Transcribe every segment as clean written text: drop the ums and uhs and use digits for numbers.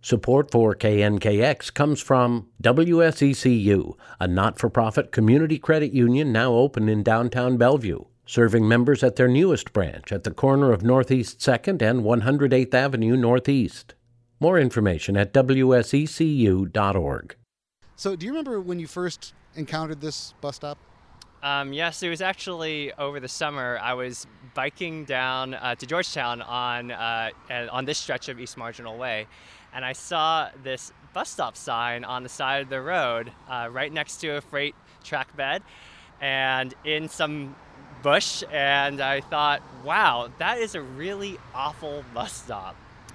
Support for KNKX comes from WSECU, a not-for-profit community credit union now open in downtown Bellevue, serving members at their newest branch at the corner of Northeast 2nd and 108th Avenue Northeast. More information at wsecu.org. So do you remember when you first encountered this bus stop? Yes, it was actually over the summer. I was biking down to Georgetown on this stretch of East Marginal Way, and I saw this bus stop sign on the side of the road right next to a freight track bed and in some bush, and I thought, wow, that is a really awful bus stop.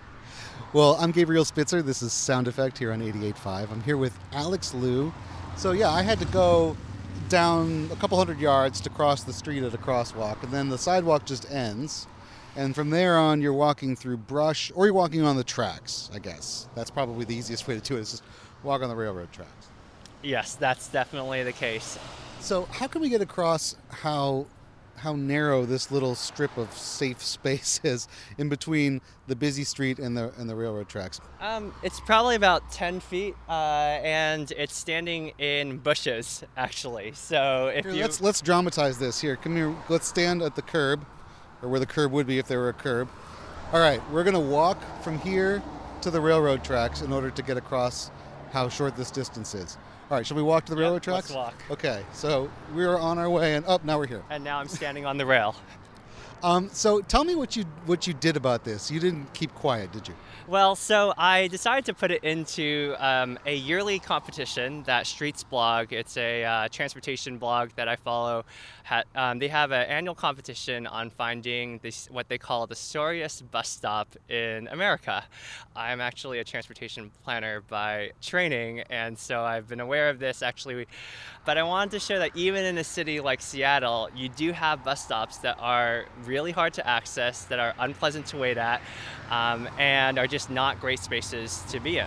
Well, I'm Gabriel Spitzer. This is Sound Effect here on 88.5. I'm here with Alex Liu. So yeah, I had to go down a couple hundred yards to cross the street at a crosswalk, and then the sidewalk just ends, and from there on you're walking through brush, or you're walking on the tracks, I guess. That's probably the easiest way to do it, is just walk on the railroad tracks. Yes, that's definitely the case. So how can we get across how narrow this little strip of safe space is in between the busy street and the railroad tracks? It's probably about 10 feet, and it's standing in bushes, actually. So if here, let's dramatize this. Here, come here. Let's stand at the curb, or where the curb would be if there were a curb. All right, we're going to walk from here to the railroad tracks in order to get across how short this distance is. All right, shall we walk to the railroad tracks? Let's walk. Okay, so we're on our way, and now we're here. And now I'm standing on the rail. So tell me what you did about this. You didn't keep quiet, did you? Well, so I decided to put it into a yearly competition that Streets blog. It's a transportation blog that I follow. They have an annual competition on finding what they call the sorriest bus stop in America. I'm actually a transportation planner by training, and so I've been aware of this actually. But I wanted to show that even in a city like Seattle, you do have bus stops that are really hard to access, that are unpleasant to wait at, and are just not great spaces to be in.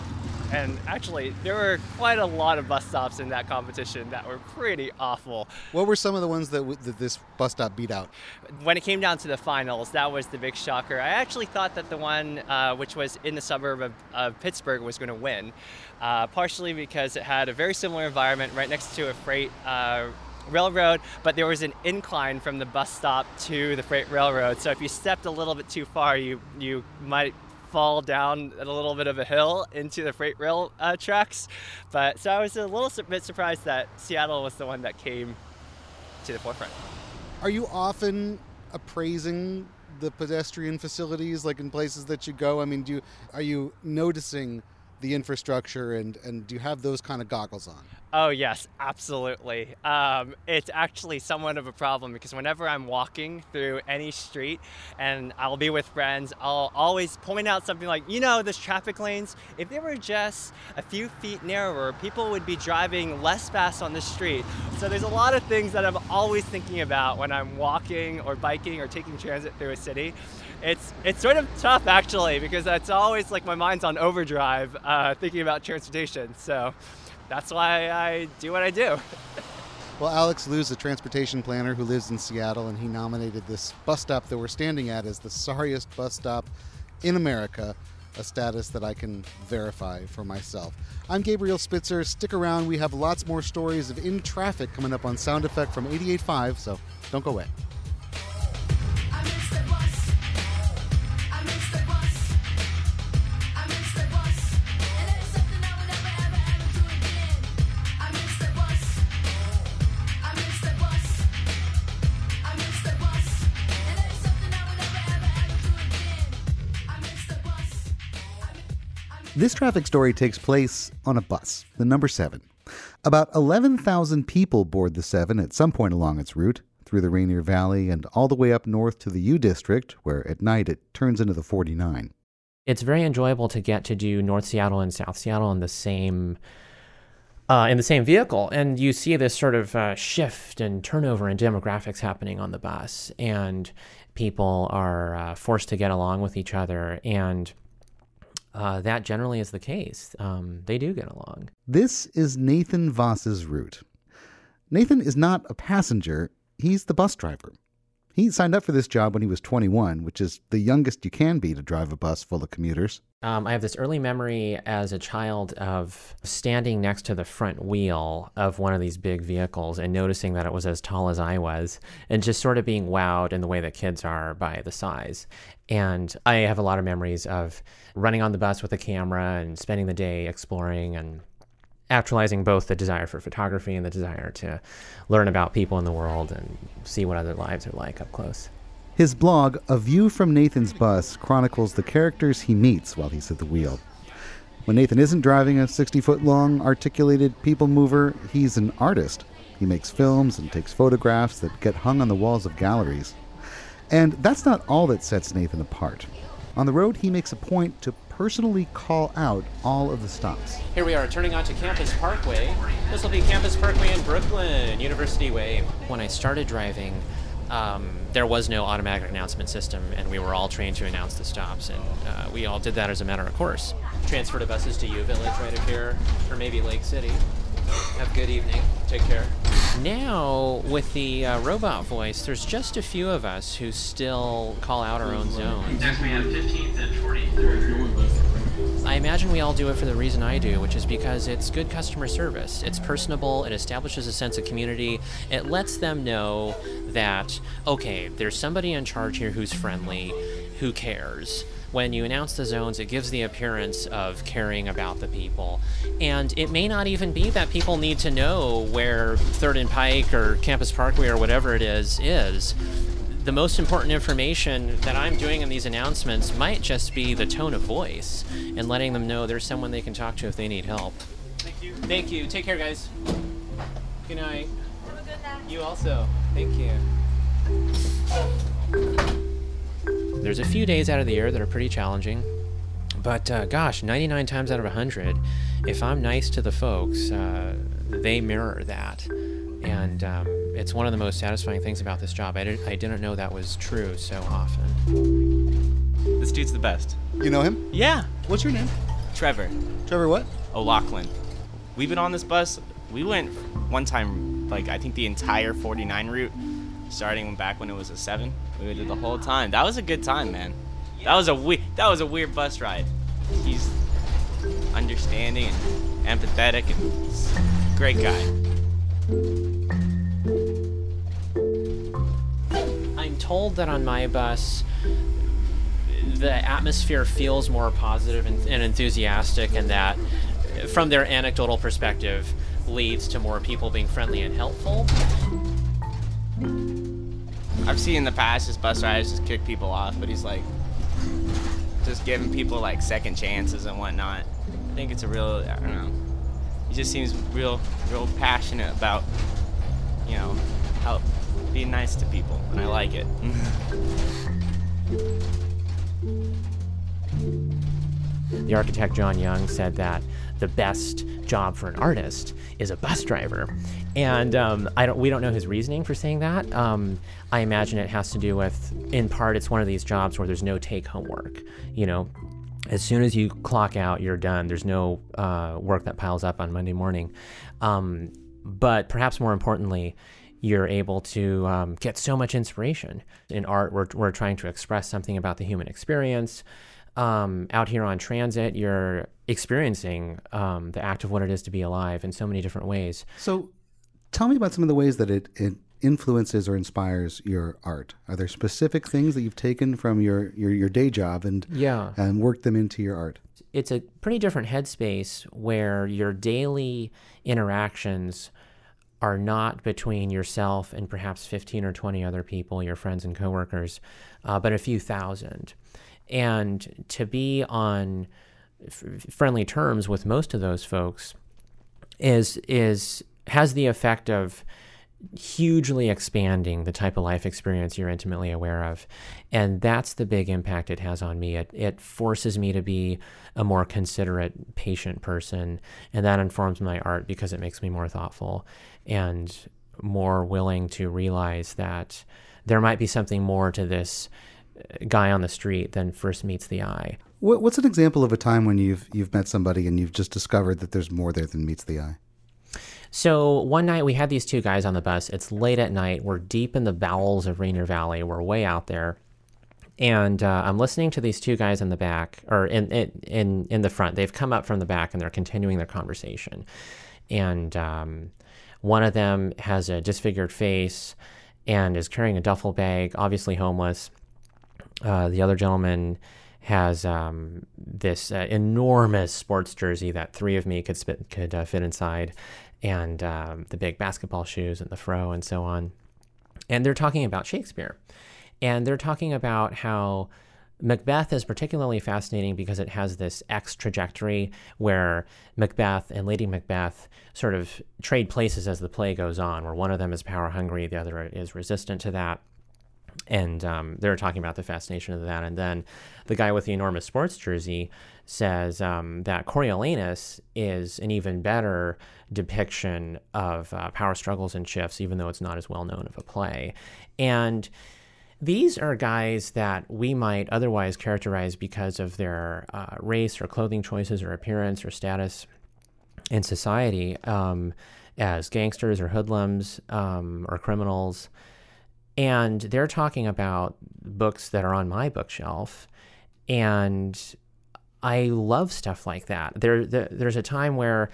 And actually, there were quite a lot of bus stops in that competition that were pretty awful. What were some of the ones that this bus stop beat out? When it came down to the finals, that was the big shocker. I actually thought that the one which was in the suburb of Pittsburgh was going to win, partially because it had a very similar environment right next to a freight railroad, but there was an incline from the bus stop to the freight railroad. So if you stepped a little bit too far, you might fall down a little bit of a hill into the freight rail tracks. So I was a little bit surprised that Seattle was the one that came to the forefront. Are you often appraising the pedestrian facilities, like in places that you go? I mean, are you noticing the infrastructure, and do you have those kind of goggles on? Oh, yes, absolutely. It's actually somewhat of a problem because whenever I'm walking through any street and I'll be with friends, I'll always point out something like, those traffic lanes, if they were just a few feet narrower, people would be driving less fast on the street. So there's a lot of things that I'm always thinking about when I'm walking or biking or taking transit through a city. It's sort of tough, actually, because it's always like my mind's on overdrive thinking about transportation. So that's why I do what I do. Well, Alex Liu is a transportation planner who lives in Seattle, and he nominated this bus stop that we're standing at as the sorriest bus stop in America, a status that I can verify for myself. I'm Gabriel Spitzer. Stick around. We have lots more stories of In Traffic coming up on Sound Effect from 88.5, so don't go away. This traffic story takes place on a bus, the number 7. About 11,000 people board the 7 at some point along its route, through the Rainier Valley and all the way up north to the U District, where at night it turns into the 49. It's very enjoyable to get to do North Seattle and South Seattle in the same vehicle, and you see this sort of shift and turnover in demographics happening on the bus, and people are forced to get along with each other, and that generally is the case. They do get along. This is Nathan Voss's route. Nathan is not a passenger, he's the bus driver. He signed up for this job when he was 21, which is the youngest you can be to drive a bus full of commuters. I have this early memory as a child of standing next to the front wheel of one of these big vehicles and noticing that it was as tall as I was, and just sort of being wowed in the way that kids are by the size. And I have a lot of memories of running on the bus with a camera and spending the day exploring and actualizing both the desire for photography and the desire to learn about people in the world and see what other lives are like up close. His blog, A View from Nathan's Bus, chronicles the characters he meets while he's at the wheel. When Nathan isn't driving a 60-foot-long articulated people mover, he's an artist. He makes films and takes photographs that get hung on the walls of galleries. And that's not all that sets Nathan apart. On the road, he makes a point to personally call out all of the stops. Here we are turning onto Campus Parkway. This will be Campus Parkway in Brooklyn, University Way. When I started driving, there was no automatic announcement system, and we were all trained to announce the stops, and we all did that as a matter of course. Transfer to buses to U Village right up here, or maybe Lake City. Have a good evening. Take care. Now, with the robot voice, there's just a few of us who still call out our own zones. Next we have 15th and 43rd. I imagine we all do it for the reason I do, which is because it's good customer service. It's personable, it establishes a sense of community, it lets them know that, okay, there's somebody in charge here who's friendly, who cares. When you announce the zones, it gives the appearance of caring about the people. And it may not even be that people need to know where 3rd and Pike or Campus Parkway or whatever it is. The most important information that I'm doing in these announcements might just be the tone of voice and letting them know there's someone they can talk to if they need help. Thank you. Thank you. Take care, guys. Good night. Have a good night. You also. Thank you. There's a few days out of the year that are pretty challenging, but gosh, 99 times out of 100, if I'm nice to the folks, they mirror that. And it's one of the most satisfying things about this job. I didn't know that was true so often. This dude's the best. You know him? Yeah. What's your name? Trevor Trevor what? O'Loughlin. We've been on this bus. We went one time, like, I think the entire 49 route, starting back when it was a 7. We did the whole time. That was a good time, man. That was a weird bus ride. He's understanding and empathetic and he's a great guy. I'm told that on my bus, the atmosphere feels more positive and enthusiastic, and that, from their anecdotal perspective, leads to more people being friendly and helpful. I've seen in the past his bus riders just kick people off, but he's like just giving people like second chances and whatnot. I think it's a real, I don't know. He just seems real passionate about, you know, how being nice to people, and I like it. The architect John Young said that the best job for an artist is a bus driver, and we don't know his reasoning for saying that. I imagine it has to do with, in part, it's one of these jobs where there's no take-home work. You know, as soon as you clock out, you're done. There's no work that piles up on Monday morning. But perhaps more importantly, you're able to get so much inspiration. In art, we're trying to express something about the human experience. Out here on transit, you're experiencing the act of what it is to be alive in so many different ways. So tell me about some of the ways that it influences or inspires your art. Are there specific things that you've taken from your day job and worked them into your art? It's a pretty different headspace where your daily interactions are not between yourself and perhaps 15 or 20 other people, your friends and coworkers, but a few thousand. And to be on friendly terms with most of those folks has the effect of hugely expanding the type of life experience you're intimately aware of. And that's the big impact it has on me. It forces me to be a more considerate, patient person, and that informs my art because it makes me more thoughtful and more willing to realize that there might be something more to this guy on the street than first meets the eye. What's an example of a time when you've met somebody and you've just discovered that there's more there than meets the eye? So one night we had these two guys on the bus. It's late at night. We're deep in the bowels of Rainier Valley. We're way out there. And I'm listening to these two guys in the back, or in the front. They've come up from the back and they're continuing their conversation. And one of them has a disfigured face and is carrying a duffel bag, obviously homeless. The other gentleman has this enormous sports jersey that three of me could fit inside, and the big basketball shoes and the fro and so on. And they're talking about Shakespeare. And they're talking about how Macbeth is particularly fascinating because it has this X trajectory where Macbeth and Lady Macbeth sort of trade places as the play goes on, where one of them is power hungry, the other is resistant to that. And they're talking about the fascination of that. And then the guy with the enormous sports jersey says that Coriolanus is an even better depiction of power struggles and shifts, even though it's not as well known of a play. And these are guys that we might otherwise characterize because of their race or clothing choices or appearance or status in society as gangsters or hoodlums or criminals. And they're talking about books that are on my bookshelf. And I love stuff like that. There's a time where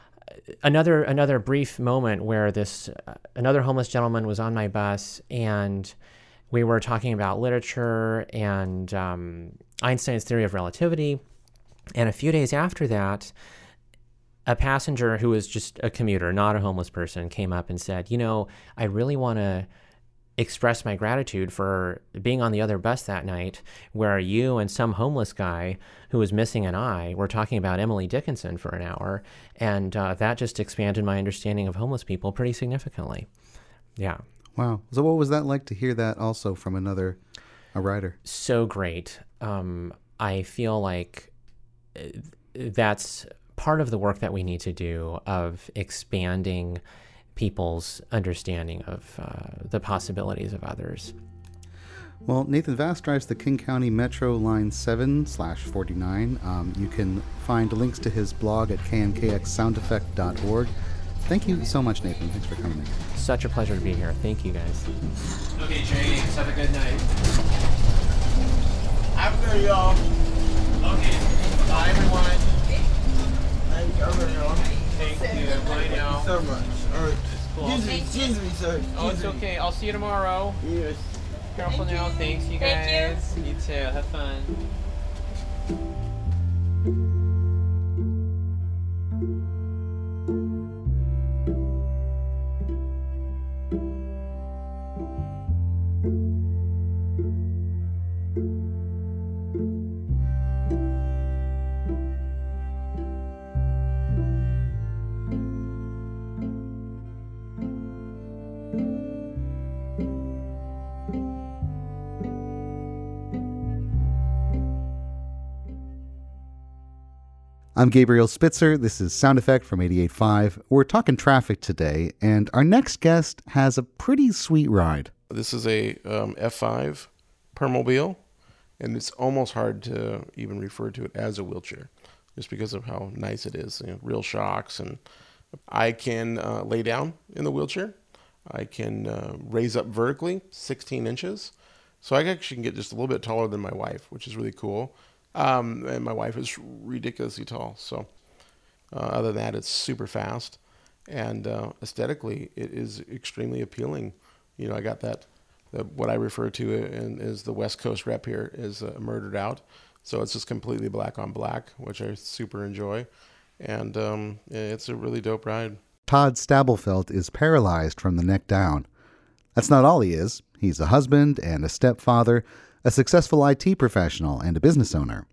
another brief moment where another homeless gentleman was on my bus, and we were talking about literature and Einstein's theory of relativity. And a few days after that, a passenger who was just a commuter, not a homeless person, came up and said, I really want to express my gratitude for being on the other bus that night where you and some homeless guy who was missing an eye were talking about Emily Dickinson for an hour. And that just expanded my understanding of homeless people pretty significantly. Yeah. Wow. So what was that like to hear that also from a writer? So great. I feel like that's part of the work that we need to do of expanding people's understanding of the possibilities of others. Well, Nathan Vass drives the King County Metro Line 7/49. You can find links to his blog at knkxsoundeffect.org. Thank you so much, Nathan. Thanks for coming. Such a pleasure to be here. Thank you, guys. Okay, James, have a good night. Have a good, y'all. Okay, bye, everyone. Thank you, y'all. Thank you. Bye now. Thank you so much. All right. Cool. Excuse me, sir. Oh, it's okay. I'll see you tomorrow. Yes. Careful now. Thanks, you guys. You too. Have fun. I'm Gabriel Spitzer. This is Sound Effect from 88.5. We're talking traffic today, and our next guest has a pretty sweet ride. This is a F5 Permobile, and it's almost hard to even refer to it as a wheelchair, just because of how nice it is. Real shocks, and I can lay down in the wheelchair. I can raise up vertically 16 inches, so I actually can get just a little bit taller than my wife, which is really cool. And my wife is ridiculously tall. So other than that, it's super fast. And aesthetically, it is extremely appealing. I got what I refer to as the West Coast rep here is Murdered Out. So it's just completely black on black, which I super enjoy. And it's a really dope ride. Todd Stabelfeld is paralyzed from the neck down. That's not all he is. He's a husband and a stepfather, a successful IT professional, and a business owner.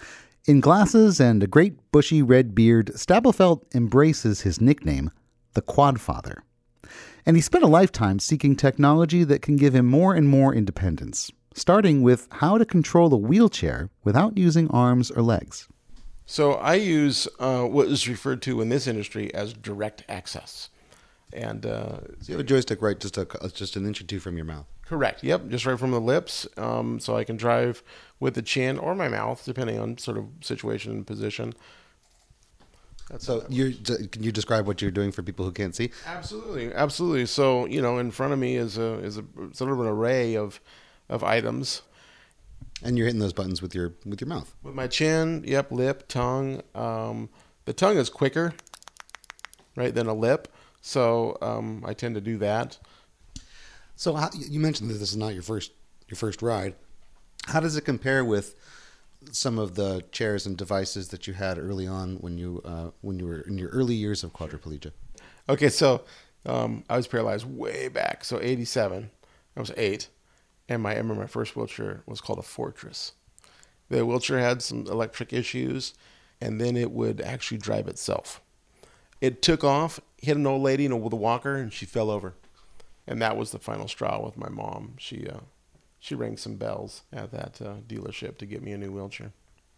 In glasses and a great bushy red beard, Stabelfeld embraces his nickname, the Quadfather. And he spent a lifetime seeking technology that can give him more and more independence, starting with how to control a wheelchair without using arms or legs. So I use what is referred to in this industry as direct access. And so you have a joystick right just an inch or two from your mouth. Correct. Yep, just right from the lips. So I can drive with the chin or my mouth, depending on sort of situation and position. So can you describe what you're doing for people who can't see? Absolutely. So, in front of me is a sort of an array of items. And you're hitting those buttons with your mouth. With my chin, yep, lip, tongue. The tongue is quicker, right, than a lip. So I tend to do that. So you mentioned that this is not your first ride. How does it compare with some of the chairs and devices that you had early on when you were in your early years of quadriplegia? Okay, so I was paralyzed way back. So 87, I was 8, and I remember my first wheelchair was called a Fortress. The wheelchair had some electric issues, and then it would actually drive itself. It took off, hit an old lady with a walker, and she fell over. And that was the final straw with my mom. She rang some bells at that dealership to get me a new wheelchair.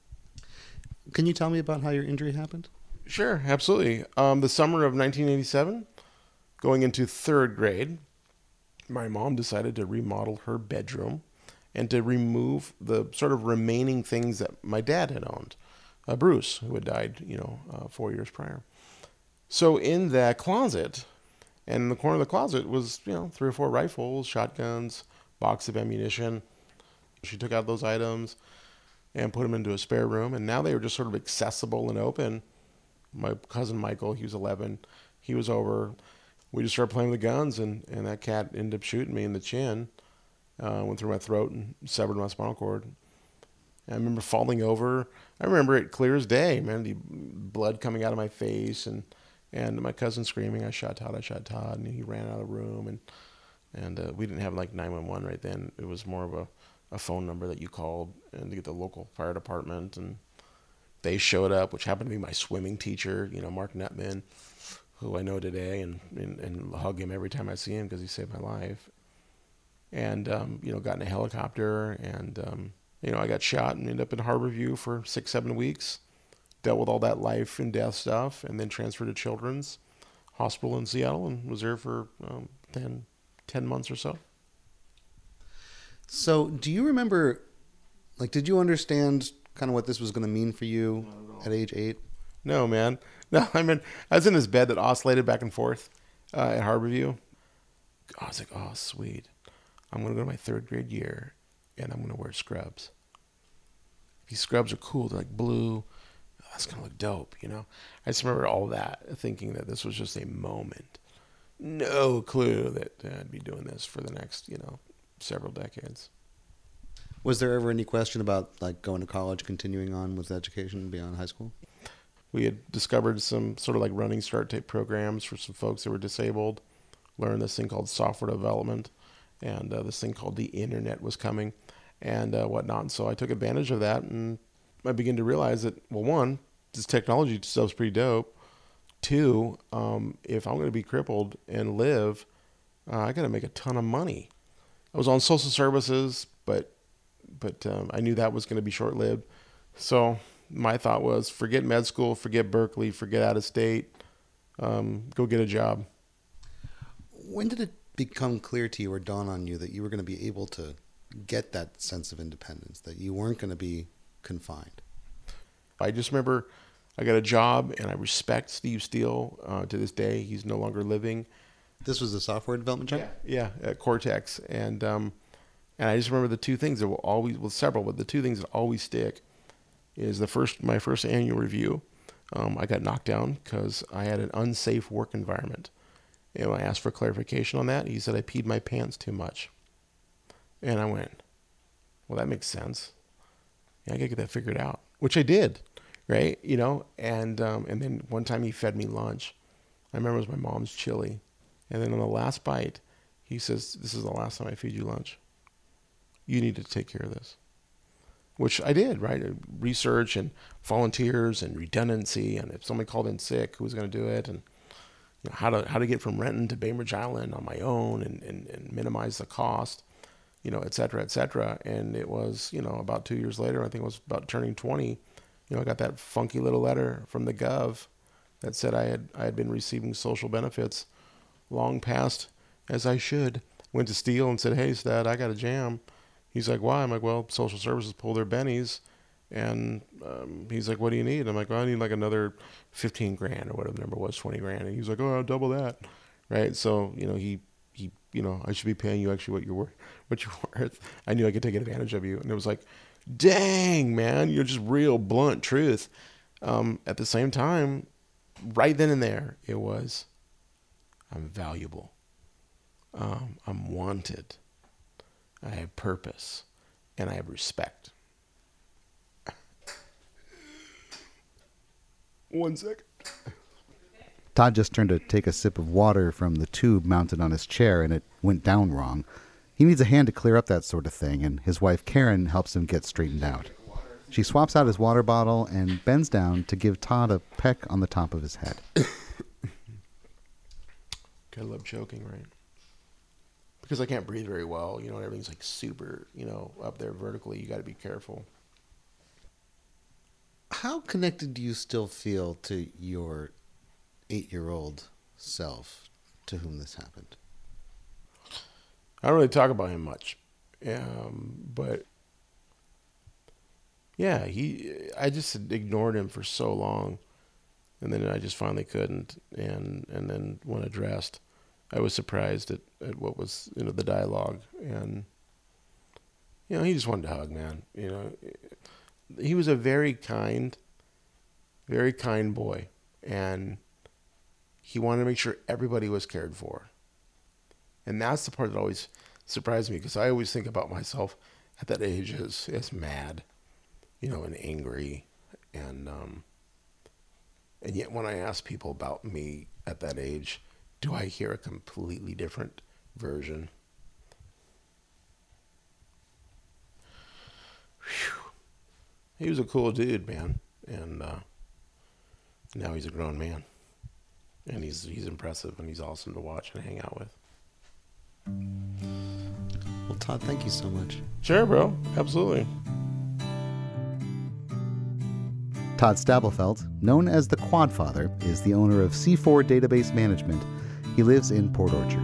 Can you tell me about how your injury happened? Sure, absolutely. The summer of 1987, going into 3rd grade, my mom decided to remodel her bedroom and to remove the sort of remaining things that my dad had owned. Bruce, who had died, 4 years prior. So in that closet, and in the corner of the closet was, 3 or 4 rifles, shotguns, box of ammunition. She took out those items and put them into a spare room, and now they were just sort of accessible and open. My cousin Michael, he was 11, he was over. We just started playing with the guns, and that cat ended up shooting me in the chin, went through my throat and severed my spinal cord. And I remember falling over. I remember it clear as day, man, the blood coming out of my face, and my cousin screaming, I shot Todd, and he ran out of the room, and we didn't have like 911 right then. It was more of a phone number that you called and to get the local fire department, and they showed up, which happened to be my swimming teacher, Mark Nutman, who I know today, and hug him every time I see him because he saved my life. And got in a helicopter, and I got shot and ended up in Harborview for 6-7 weeks. Dealt with all that life and death stuff, and then transferred to Children's Hospital in Seattle and was there for 10 months or so. So do you remember, did you understand kind of what this was going to mean for you at age 8? No, man. No, I was in this bed that oscillated back and forth at Harborview. I was like, oh, sweet. I'm going to go to my 3rd grade year, and I'm going to wear scrubs. These scrubs are cool. They're like blue. That's going to look dope, I just remember all that, thinking that this was just a moment. No clue that I'd be doing this for the next, several decades. Was there ever any question about going to college, continuing on with education beyond high school? We had discovered some sort of running start type programs for some folks that were disabled, learned this thing called software development, and this thing called the internet was coming and whatnot. And so I took advantage of that, and I began to realize that, well, 1, this technology stuff's pretty dope. 2, if I'm going to be crippled and live, I got to make a ton of money. I was on social services, but I knew that was going to be short-lived. So my thought was, forget med school, forget Berkeley, forget out of state, go get a job. When did it become clear to you or dawn on you that you were going to be able to get that sense of independence, that you weren't going to be confined? I just remember I got a job, and I respect Steve Steele to this day. He's no longer living. This was a software development job? Yeah, at Cortex. And I just remember the 2 things that will always, well, several, but the 2 things that always stick is my first annual review. I got knocked down because I had an unsafe work environment. And I asked for clarification on that. He said I peed my pants too much. And I went, well, that makes sense. Yeah, I got to get that figured out, which I did, right? And then one time he fed me lunch. I remember it was my mom's chili. And then on the last bite, he says, this is the last time I feed you lunch. You need to take care of this. Which I did, right? Research and volunteers and redundancy, and if somebody called in sick, who was going to do it, and how to get from Renton to Bainbridge Island on my own and minimize the cost, et cetera, et cetera. And it was, about 2 years later, I think it was about turning 20, I got that funky little letter from the Gov that said I had been receiving social benefits long past as I should. Went to Steele and said, hey, Stat, I got a jam. He's like, why? I'm like, well, social services pulled their bennies, And he's like, what do you need? I'm like, well, I need like another 15 grand or whatever the number was, 20 grand. And he's like, oh, I'll double that. Right. So, he, I should be paying you actually what you're worth. I knew I could take advantage of you. And it was like, dang, man, you're just real blunt truth. At the same time, right then and there, it was, I'm valuable. I'm wanted. I have purpose, and I have respect. 1 second. Todd just turned to take a sip of water from the tube mounted on his chair, and it went down wrong. He needs a hand to clear up that sort of thing, and his wife Karen helps him get straightened out. She swaps out his water bottle and bends down to give Todd a peck on the top of his head. I love choking, right? Because I can't breathe very well, and everything's like super, up there vertically. You got to be careful. How connected do you still feel to your 8-year-old self to whom this happened? I don't really talk about him much, but yeah, I just ignored him for so long, and then I just finally couldn't, and then when addressed, I was surprised at what was the dialogue, and he just wanted to hug, man. He was a very kind boy, and he wanted to make sure everybody was cared for. And that's the part that always surprised me, because I always think about myself at that age as mad, and angry. And yet when I ask people about me at that age, do I hear a completely different version? Whew. He was a cool dude, man. And now he's a grown man. And he's impressive, and he's awesome to watch and hang out with. Well, Todd, thank you so much. Sure, bro. Absolutely. Todd Stabelfeld, known as the Quadfather, is the owner of C4 Database Management. He lives in Port Orchard.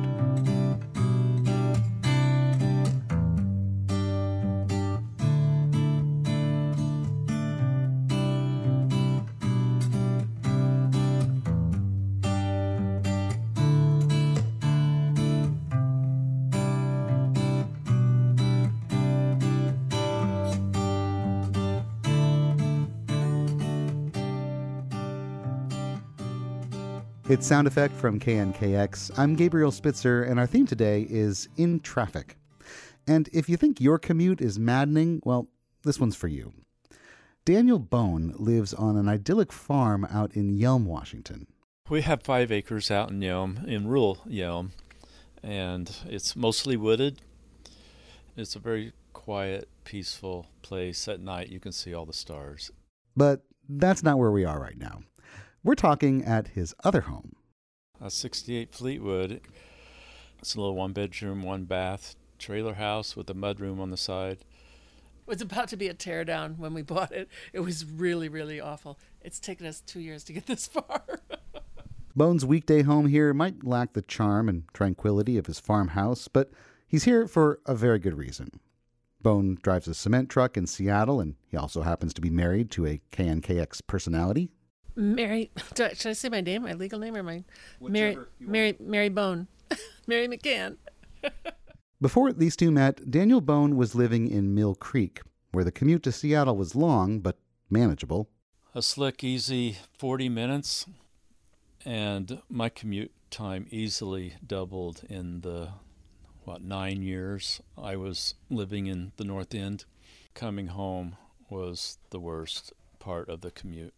It's Sound Effect from KNKX. I'm Gabriel Spitzer, and our theme today is In Traffic. And if you think your commute is maddening, well, this one's for you. Daniel Bone lives on an idyllic farm out in Yelm, Washington. We have 5 acres out in Yelm, in rural Yelm, and it's mostly wooded. It's a very quiet, peaceful place. At night, you can see all the stars. But that's not where we are right now. We're talking at his other home. 68 Fleetwood. It's a little 1-bedroom, 1-bath trailer house with a mudroom on the side. It was about to be a teardown when we bought it. It was really, really awful. It's taken us 2 years to get this far. Bone's weekday home here might lack the charm and tranquility of his farmhouse, but he's here for a very good reason. Bone drives a cement truck in Seattle, and he also happens to be married to a KNKX personality. Mary, should I say my name, my legal name, or my Mary Bone, Mary McCann. Before these two met, Daniel Bone was living in Mill Creek, where the commute to Seattle was long but manageable. A slick, easy 40 minutes, and my commute time easily doubled in the 9 years I was living in the North End. Coming home was the worst part of the commute.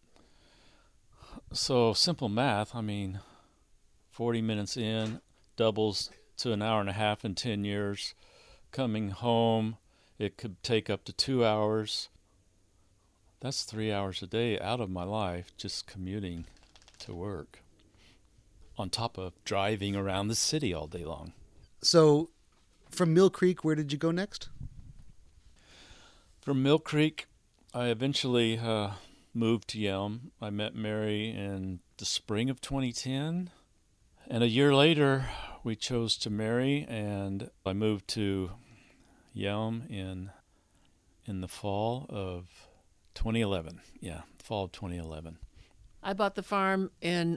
So simple math, 40 minutes in doubles to an hour and a half in 10 years. Coming home, it could take up to 2 hours. That's 3 hours a day out of my life just commuting to work, on top of driving around the city all day long. So from Mill Creek, where did you go next? From Mill Creek, I eventually moved to Yelm. I met Mary in the spring of 2010. And a year later, we chose to marry, and I moved to Yelm in the fall of 2011. Yeah, fall of 2011. I bought the farm in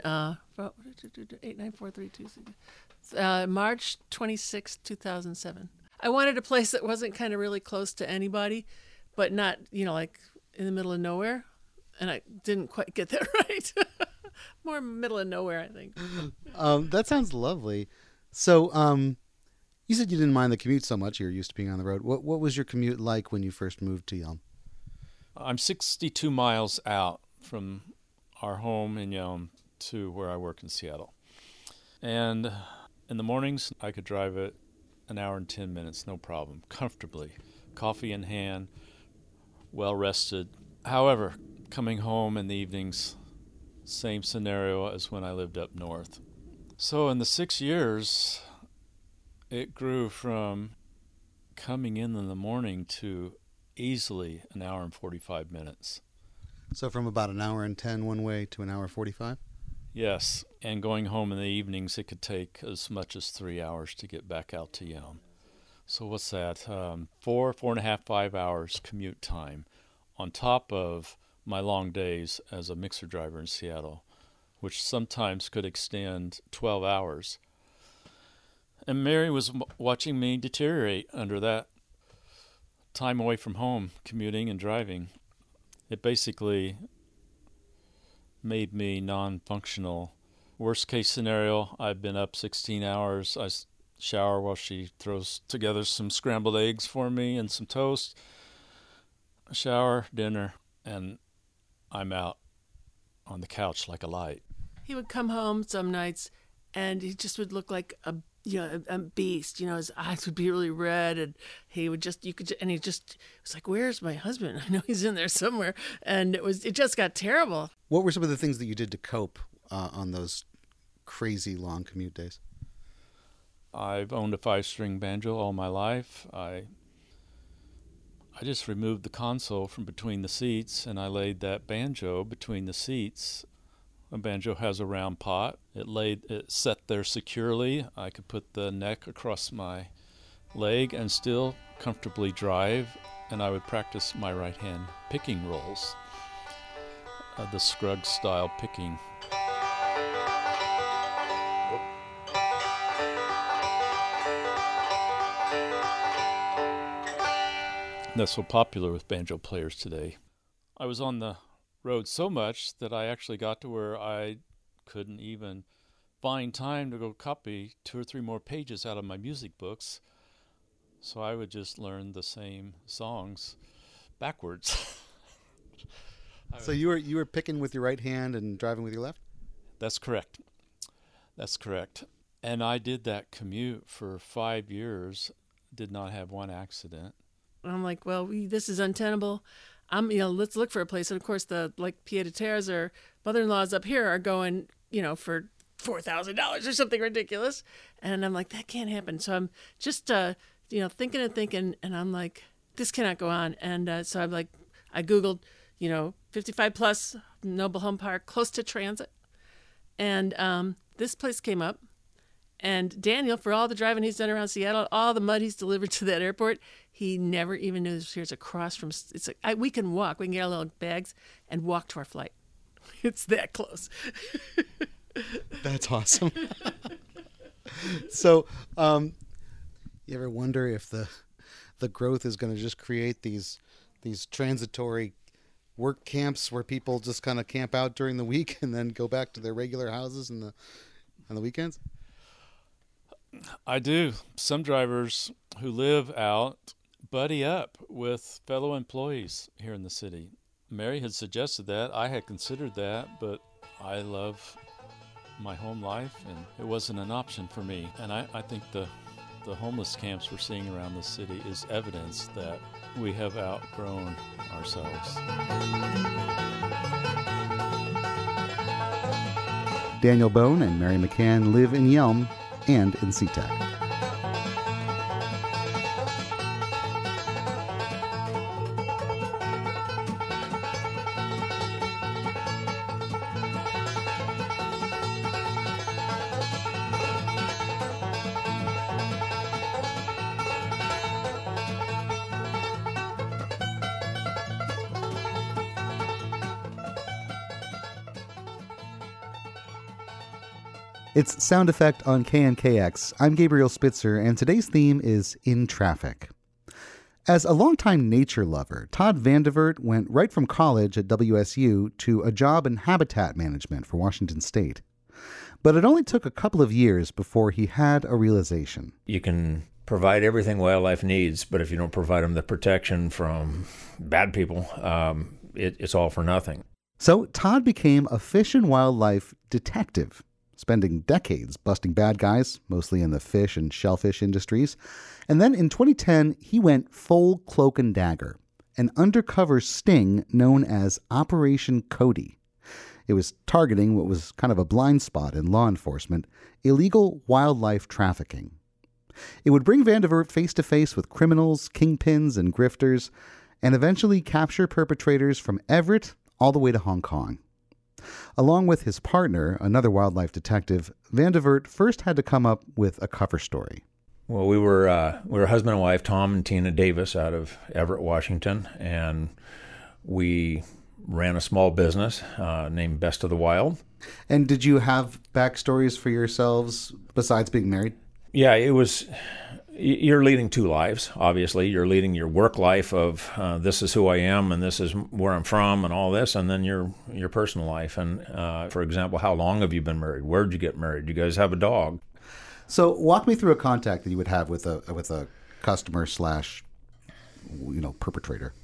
89432 March 26, 2007. I wanted a place that wasn't kind of really close to anybody, but not, like in the middle of nowhere. And I didn't quite get that right. More middle of nowhere, I think. That sounds lovely. So, you said you didn't mind the commute so much. You're used to being on the road. What was your commute like when you first moved to Yelm? I'm 62 miles out from our home in Yelm to where I work in Seattle. And in the mornings, I could drive it an hour and 10 minutes, no problem, comfortably. Coffee in hand, well rested. However, coming home in the evenings, same scenario as when I lived up north. So in the 6 years, it grew from coming in the morning to easily an hour and 45 minutes. So from about an hour and 10 one way to an hour 45? Yes, and going home in the evenings, it could take as much as 3 hours to get back out to Yelm. So what's that? 4.5, 5 hours commute time on top of my long days as a mixer driver in Seattle, which sometimes could extend 12 hours. And Mary was watching me deteriorate under that time away from home, commuting and driving. It basically made me non-functional. Worst case scenario, I've been up 16 hours. I shower while she throws together some scrambled eggs for me and some toast. Shower, dinner, and I'm out on the couch like a light. He would come home some nights, and he just would look like a beast. His eyes would be really red, and he would it was like, "Where's my husband? I know he's in there somewhere." And it just got terrible. What were some of the things that you did to cope on those crazy long commute days? I've owned a 5-string banjo all my life. I just removed the console from between the seats, and I laid that banjo between the seats. A banjo has a round pot. It set there securely. I could put the neck across my leg and still comfortably drive, and I would practice my right hand picking rolls, the Scruggs style picking. That's so popular with banjo players today. I was on the road so much that I actually got to where I couldn't even find time to go copy 2 or 3 more pages out of my music books. So I would just learn the same songs backwards. So you were picking with your right hand and driving with your left? That's correct. That's correct. And I did that commute for 5 years, did not have one accident. I'm like, well, this is untenable. Let's look for a place. And of course, the pied-à-terres or mother-in-laws up here are going, for $4,000 or something ridiculous. And I'm like, that can't happen. So I'm just, thinking, and I'm like, this cannot go on. And so I'm like, I Googled, 55 plus Noble Home Park, close to transit. And this place came up. And Daniel, for all the driving he's done around Seattle, all the mud he's delivered to that airport, he never even knew this. Here's across from. We can walk. We can get our little bags and walk to our flight. It's that close. That's awesome. So, you ever wonder if the growth is going to just create these transitory work camps where people just kind of camp out during the week and then go back to their regular houses on the weekends? I do. Some drivers who live out buddy up with fellow employees here in the city. Mary had suggested that. I had considered that, but I love my home life, and it wasn't an option for me. And I think the homeless camps we're seeing around the city is evidence that we have outgrown ourselves. Daniel Bone and Mary McCann live in Yelm and in SeaTac. It's Sound Effect on KNKX. I'm Gabriel Spitzer, and today's theme is In Traffic. As a longtime nature lover, Todd Vandevert went right from college at WSU to a job in habitat management for Washington State. But it only took a couple of years before he had a realization. You can provide everything wildlife needs, but if you don't provide them the protection from bad people, it's all for nothing. So Todd became a fish and wildlife detective, spending decades busting bad guys, mostly in the fish and shellfish industries. And then in 2010, he went full cloak and dagger, an undercover sting known as Operation Cody. It was targeting what was kind of a blind spot in law enforcement, illegal wildlife trafficking. It would bring Vandevert face-to-face with criminals, kingpins, and grifters, and eventually capture perpetrators from Everett all the way to Hong Kong. Along with his partner, another wildlife detective, Vandevert first had to come up with a cover story. Well, we were husband and wife, Tom and Tina Davis, out of Everett, Washington, and we ran a small business named Best of the Wild. And did you have backstories for yourselves besides being married? Yeah, it was. You're leading two lives, obviously. You're leading your work life of this is who I am and this is where I'm from and all this, and then your personal life. And, for example, how long have you been married? Where did you get married? Do you guys have a dog? So walk me through a contact that you would have with a customer / perpetrator.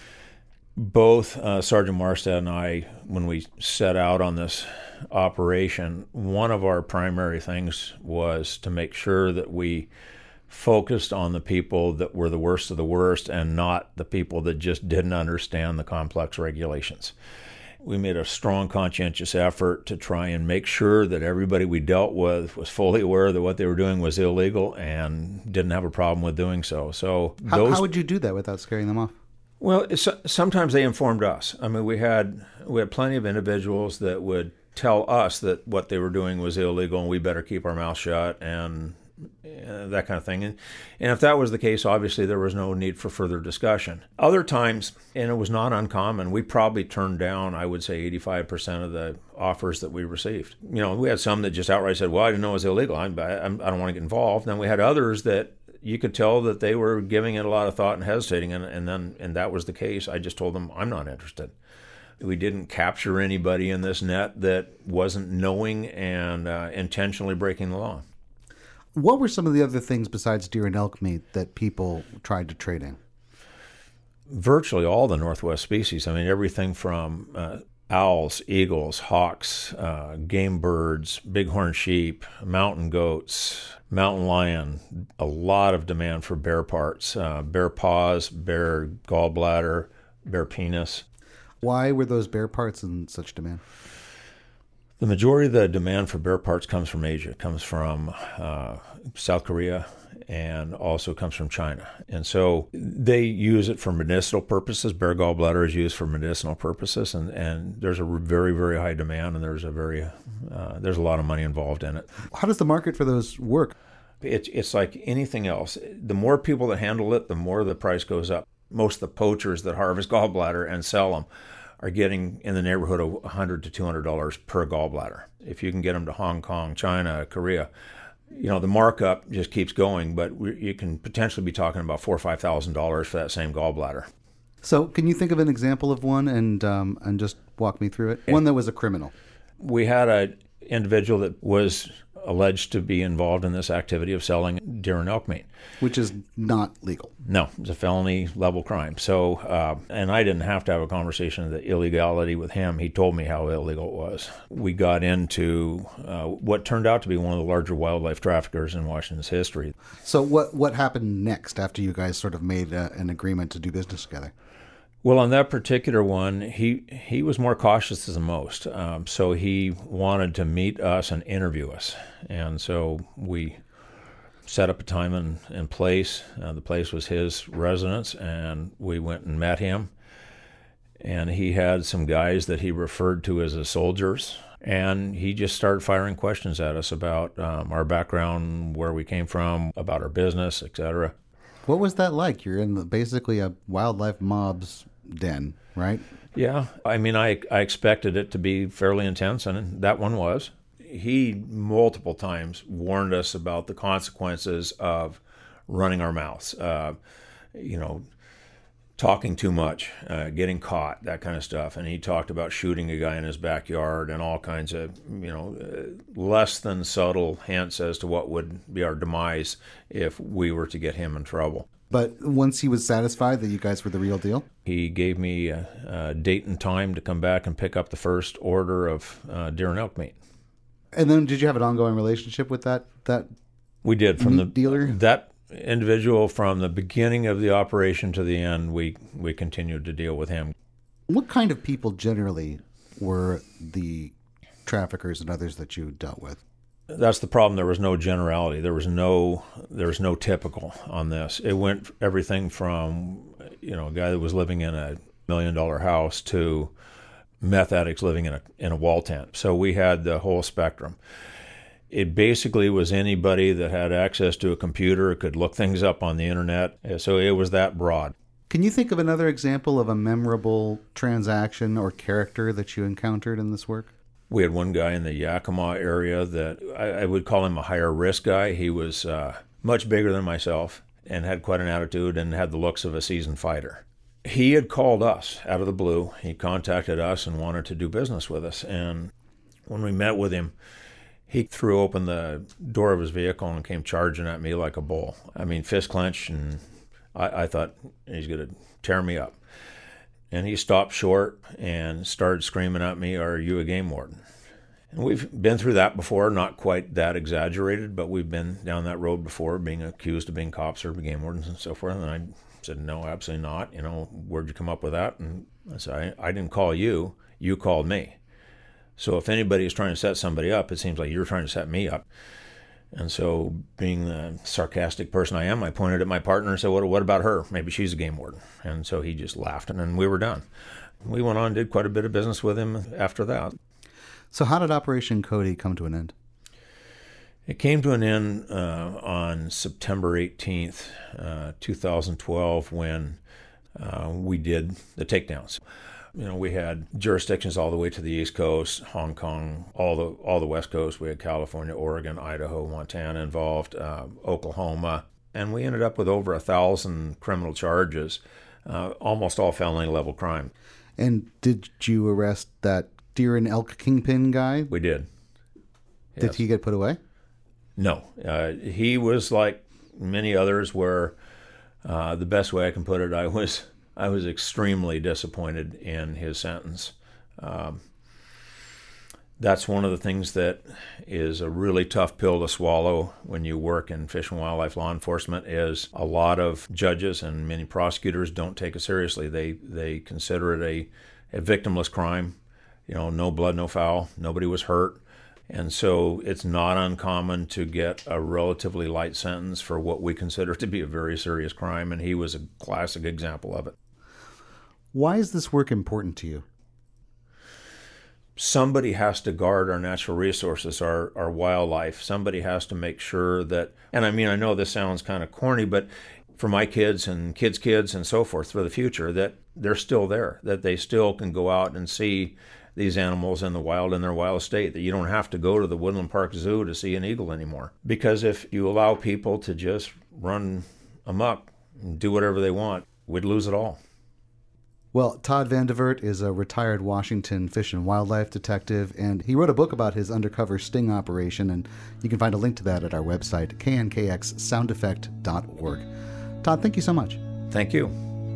Both Sergeant Marstead and I, when we set out on this operation, one of our primary things was to make sure that we focused on the people that were the worst of the worst and not the people that just didn't understand the complex regulations. We made a strong, conscientious effort to try and make sure that everybody we dealt with was fully aware that what they were doing was illegal and didn't have a problem with doing so. So how would you do that without scaring them off? Well, sometimes they informed us. I mean, we had plenty of individuals that would tell us that what they were doing was illegal and we better keep our mouth shut and that kind of thing. And if that was the case, obviously there was no need for further discussion. Other times, and it was not uncommon, we probably turned down, I would say, 85% of the offers that we received. We had some that just outright said, well, I didn't know it was illegal. I don't want to get involved. Then we had others that you could tell that they were giving it a lot of thought and hesitating, and that was the case. I just told them, I'm not interested. We didn't capture anybody in this net that wasn't knowing and intentionally breaking the law. What were some of the other things besides deer and elk meat that people tried to trade in? Virtually all the Northwest species. I mean, everything from owls, eagles, hawks, game birds, bighorn sheep, mountain goats, mountain lion, a lot of demand for bear parts, bear paws, bear gallbladder, bear penis. Why were those bear parts in such demand? The majority of the demand for bear parts comes from Asia. It comes from South Korea and also comes from China. And so they use it for medicinal purposes. Bear gallbladder is used for medicinal purposes, and there's a very, very high demand, and there's a lot of money involved in it. How does the market for those work? It's like anything else. The more people that handle it, the more the price goes up. Most of the poachers that harvest gallbladder and sell them are getting in the neighborhood of $100 to $200 per gallbladder. If you can get them to Hong Kong, China, Korea, the markup just keeps going, but you can potentially be talking about $4,000 or $5,000 for that same gallbladder. So can you think of an example of one and just walk me through it? One that was a criminal. We had an individual that was alleged to be involved in this activity of selling deer and elk meat. Which is not legal. No, it's a felony level crime. So, and I didn't have to have a conversation of the illegality with him. He told me how illegal it was. We got into what turned out to be one of the larger wildlife traffickers in Washington's history. So what happened next after you guys sort of made an agreement to do business together? Well, on that particular one, he was more cautious than most. So he wanted to meet us and interview us. And so we set up a time and place. The place was his residence, and we went and met him. And he had some guys that he referred to as his soldiers. And he just started firing questions at us about our background, where we came from, about our business, etc. What was that like? You're in basically a wildlife mob's den, right? Yeah. I mean, I expected it to be fairly intense, and that one was. he multiple times warned us about the consequences of running our mouths, talking too much, getting caught, that kind of stuff. And he talked about shooting a guy in his backyard and all kinds of, less than subtle hints as to what would be our demise if we were to get him in trouble. But once he was satisfied that you guys were the real deal? He gave me a date and time to come back and pick up the first order of deer and elk meat. And then did you have an ongoing relationship with that we did from the dealer? That individual, from the beginning of the operation to the end, we continued to deal with him. What kind of people generally were the traffickers and others that you dealt with? That's the problem. There was no generality. There was no typical on this. It went everything from, a guy that was living in a $1 million house to meth addicts living in a wall tent. So we had the whole spectrum. It basically was anybody that had access to a computer, could look things up on the internet. So it was that broad. Can you think of another example of a memorable transaction or character that you encountered in this work? We had one guy in the Yakima area that I would call him a higher risk guy. He was much bigger than myself and had quite an attitude and had the looks of a seasoned fighter. He had called us out of the blue. He contacted us and wanted to do business with us. And when we met with him, he threw open the door of his vehicle and came charging at me like a bull. I mean, fist clenched, and I thought he's going to tear me up. And he stopped short and started screaming at me, "Are you a game warden?" And we've been through that before, not quite that exaggerated, but we've been down that road before, being accused of being cops or game wardens and so forth. And I said, "No, absolutely not. Where'd you come up with that?" And I said, I didn't call you. You called me. So if anybody is trying to set somebody up, it seems like you're trying to set me up. And so, being the sarcastic person I am, I pointed at my partner and said, what about her? Maybe she's a game warden. And so he just laughed, and then we were done. We went on and did quite a bit of business with him after that. So how did Operation Cody come to an end? It came to an end on September 18th, 2012, when we did the takedowns. We had jurisdictions all the way to the East Coast, Hong Kong, all the West Coast. We had California, Oregon, Idaho, Montana involved, Oklahoma. And we ended up with over 1,000 criminal charges, almost all felony-level crime. And did you arrest that deer and elk kingpin guy? We did. Yes. Did he get put away? No. He was like many others where the best way I can put it, I was extremely disappointed in his sentence. That's one of the things that is a really tough pill to swallow when you work in fish and wildlife law enforcement. Is a lot of judges and many prosecutors don't take it seriously. They consider it a victimless crime. No blood, no foul. Nobody was hurt. And so it's not uncommon to get a relatively light sentence for what we consider to be a very serious crime, and he was a classic example of it. Why is this work important to you? Somebody has to guard our natural resources, our wildlife. Somebody has to make sure that, and I mean, I know this sounds kind of corny, but for my kids and kids' kids and so forth for the future, that they're still there, that they still can go out and see these animals in the wild in their wild state, that you don't have to go to the Woodland Park Zoo to see an eagle anymore. Because if you allow people to just run amok and do whatever they want, we'd lose it all. Well, Todd Vandevert is a retired Washington fish and wildlife detective, and he wrote a book about his undercover sting operation, and you can find a link to that at our website, knkxsoundeffect.org. Todd, thank you so much. Thank you.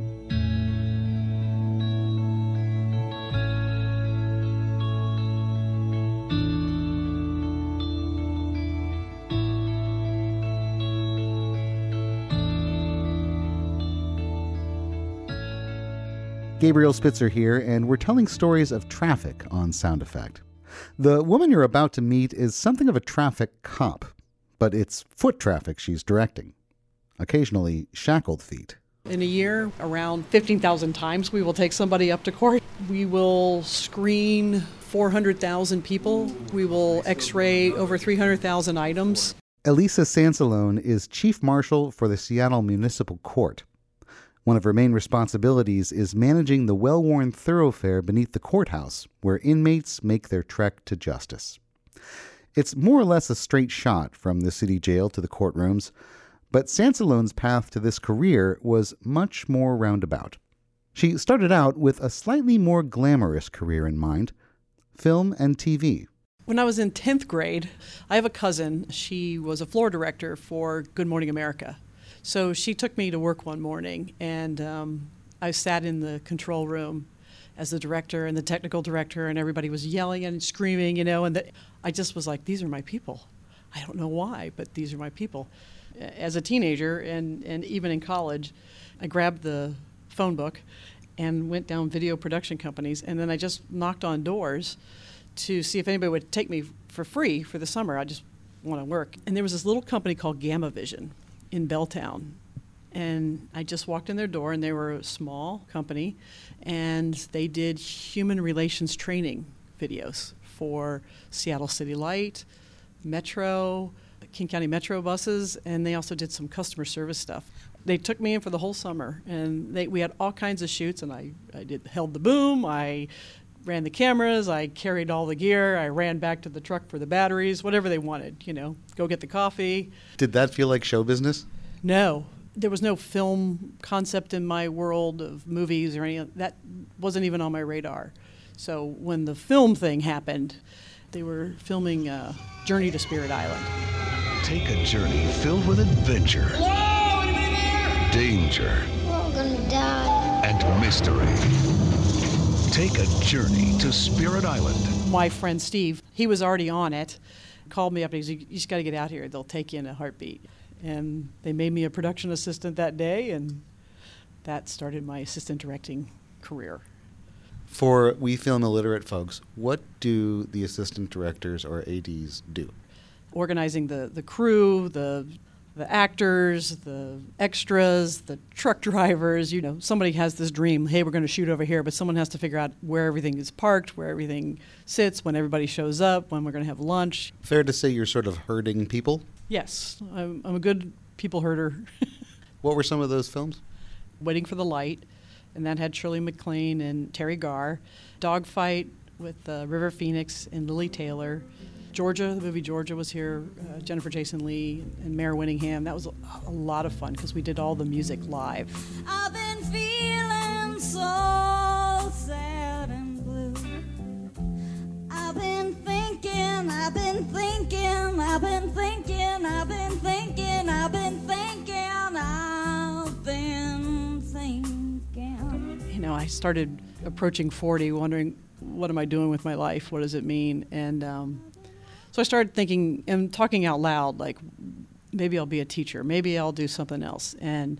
Gabriel Spitzer here, and we're telling stories of traffic on Sound Effect. The woman you're about to meet is something of a traffic cop, but it's foot traffic she's directing. Occasionally shackled feet. In a year, around 15,000 times we will take somebody up to court. We will screen 400,000 people. We will x-ray over 300,000 items. Elisa Sansalone is chief marshal for the Seattle Municipal Court. One of her main responsibilities is managing the well-worn thoroughfare beneath the courthouse, where inmates make their trek to justice. It's more or less a straight shot from the city jail to the courtrooms, but Sansalone's path to this career was much more roundabout. She started out with a slightly more glamorous career in mind, film and TV. When I was in 10th grade, I have a cousin. She was a floor director for Good Morning America. So she took me to work one morning, and I sat in the control room as the director and the technical director, and everybody was yelling and screaming, and I just was like, these are my people. I don't know why, but these are my people. As a teenager and even in college, I grabbed the phone book and went down video production companies, and then I just knocked on doors to see if anybody would take me for free for the summer. I just want to work. And there was this little company called Gamma Vision in Belltown. And I just walked in their door, and they were a small company, and they did human relations training videos for Seattle City Light, Metro, King County Metro buses, and they also did some customer service stuff. They took me in for the whole summer, and we had all kinds of shoots, and I held the boom, I ran the cameras, I carried all the gear, I ran back to the truck for the batteries, whatever they wanted, go get the coffee. Did that feel like show business? No. There was no film concept in my world of movies or anything. That wasn't even on my radar. So when the film thing happened, they were filming Journey to Spirit Island. Take a journey filled with adventure, danger, we're gonna die, and mystery. Take a journey to Spirit Island. My friend Steve, he was already on it, called me up and he said, you just got to get out here. They'll take you in a heartbeat. And they made me a production assistant that day, and that started my assistant directing career. For we film illiterate folks, what do the assistant directors or ADs do? Organizing the crew, the actors, the extras, the truck drivers. Somebody has this dream, hey, we're going to shoot over here, but someone has to figure out where everything is parked, where everything sits, when everybody shows up, when we're going to have lunch. Fair to say you're sort of herding people? Yes, I'm a good people herder. What were some of those films? Waiting for the Light, and that had Shirley MacLaine and Terry Garr. Dogfight with River Phoenix and Lily Taylor. Georgia, the movie Georgia was here. Jennifer Jason Leigh and Mare Winningham. That was a lot of fun because we did all the music live. I've been feeling so sad and blue. I've been thinking, I've been thinking, I've been thinking, I've been thinking, I've been thinking, I've been thinking. I started approaching 40, wondering, what am I doing with my life? What does it mean? And so I started thinking and talking out loud, like, maybe I'll be a teacher. Maybe I'll do something else. And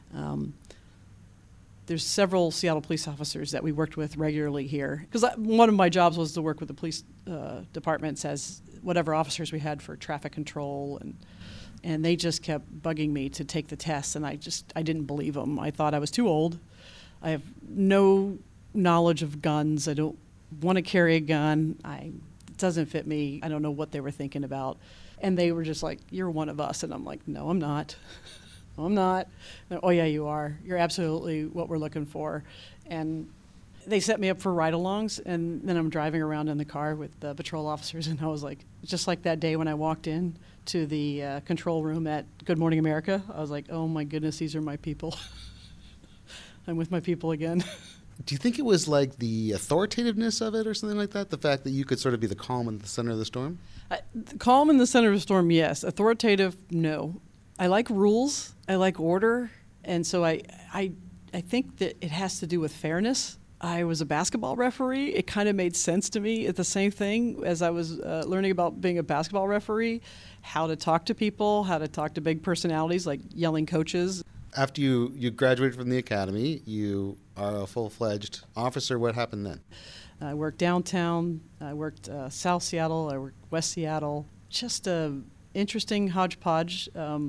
there's several Seattle police officers that we worked with regularly here. Because one of my jobs was to work with the police departments as whatever officers we had for traffic control. And they just kept bugging me to take the test. And I didn't believe them. I thought I was too old. I have no knowledge of guns. I don't want to carry a gun. It doesn't fit me. I don't know what they were thinking about. And they were just like, you're one of us. And I'm like, no, I'm not. No, I'm not. Oh, yeah, you are. You're absolutely what we're looking for. And they set me up for ride-alongs, and then I'm driving around in the car with the patrol officers, and I was like, just like that day when I walked in to the control room at Good Morning America, I was like, oh my goodness, these are my people. I'm with my people again. Do you think it was like the authoritativeness of it or something like that? The fact that you could sort of be the calm in the center of the storm? Calm in the center of the storm, yes. Authoritative, no. I like rules. I like order. And so I think that it has to do with fairness. I was a basketball referee. It kind of made sense to me. It's the same thing as I was learning about being a basketball referee, how to talk to people, how to talk to big personalities like yelling coaches. After you graduated from the academy, you are a full-fledged officer. What happened then? I worked downtown. I worked South Seattle. I worked West Seattle. Just a interesting hodgepodge.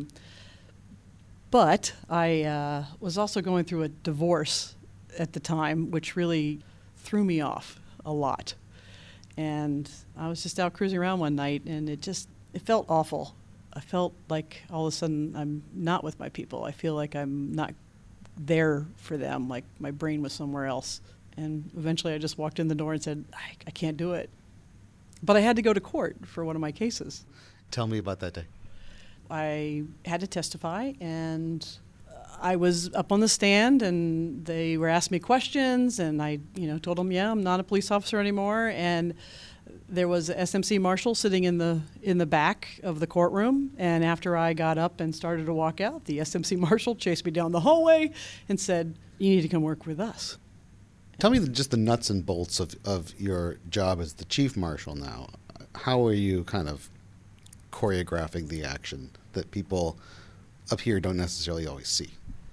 But I was also going through a divorce at the time, which really threw me off a lot. And I was just out cruising around one night, and it felt awful. I felt like all of a sudden I'm not with my people. I feel like I'm not there for them, like my brain was somewhere else. And eventually I just walked in the door and said, I can't do it. But I had to go to court for one of my cases. Tell me about that day. I had to testify, and I was up on the stand, and they were asking me questions, and I, told them, yeah, I'm not a police officer anymore. And there was an SMC marshal sitting in the back of the courtroom, and after I got up and started to walk out, the SMC marshal chased me down the hallway and said, "You need to come work with us." Tell me just the nuts and bolts of your job as the chief marshal now. How are you kind of choreographing the action that people up here don't necessarily always see?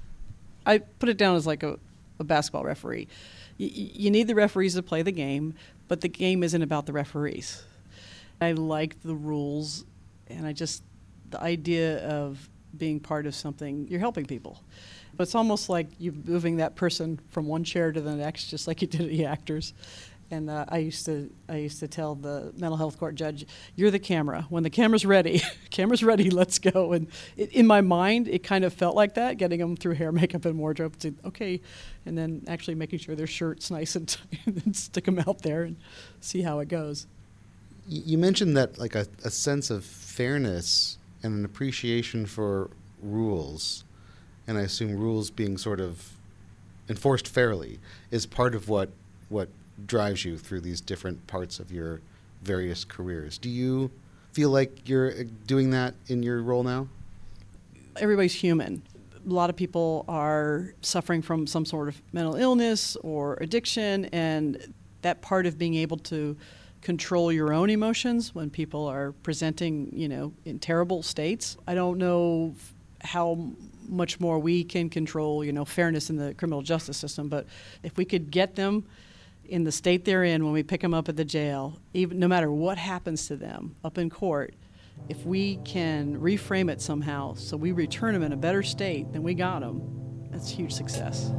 I put it down as like a basketball referee. You need the referees to play the game, but the game isn't about the referees. I like the rules, and the idea of being part of something, you're helping people. But it's almost like you're moving that person from one chair to the next, just like you did at the actors. And I used to tell the mental health court judge, "You're the camera. When the camera's ready, let's go." And in my mind, it kind of felt like that, getting them through hair, makeup, and wardrobe to, okay, and then actually making sure their shirt's nice and tight, and then stick them out there and see how it goes. You mentioned that like a sense of fairness and an appreciation for rules, and I assume rules being sort of enforced fairly is part of what drives you through these different parts of your various careers. Do you feel like you're doing that in your role now? Everybody's human. A lot of people are suffering from some sort of mental illness or addiction, and that part of being able to control your own emotions when people are presenting, in terrible states. I don't know how much more we can control, fairness in the criminal justice system, but if we could get them in the state they're in when we pick them up at the jail, even no matter what happens to them up in court, if we can reframe it somehow so we return them in a better state than we got them, that's a huge success.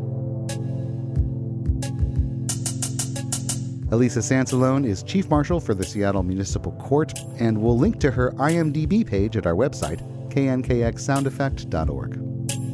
Elisa Sansalone is Chief Marshal for the Seattle Municipal Court, and we'll link to her IMDb page at our website, knkxsoundeffect.org.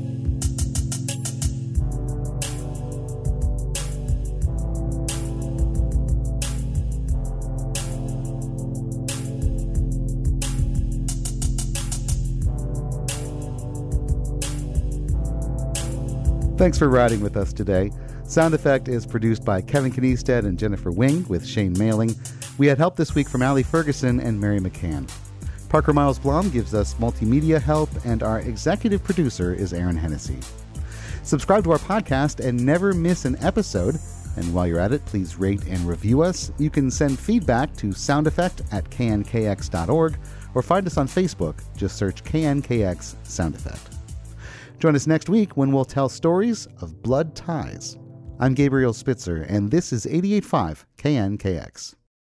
Thanks for riding with us today. Sound Effect is produced by Kevin Kniestead and Jennifer Wing with Shane Mailing. We had help this week from Allie Ferguson and Mary McCann. Parker Miles Blum gives us multimedia help, and our executive producer is Aaron Hennessy. Subscribe to our podcast and never miss an episode. And while you're at it, please rate and review us. You can send feedback to soundeffect@knkx.org or find us on Facebook. Just search KNKX Sound Effect. Join us next week when we'll tell stories of blood ties. I'm Gabriel Spitzer, and this is 88.5 KNKX.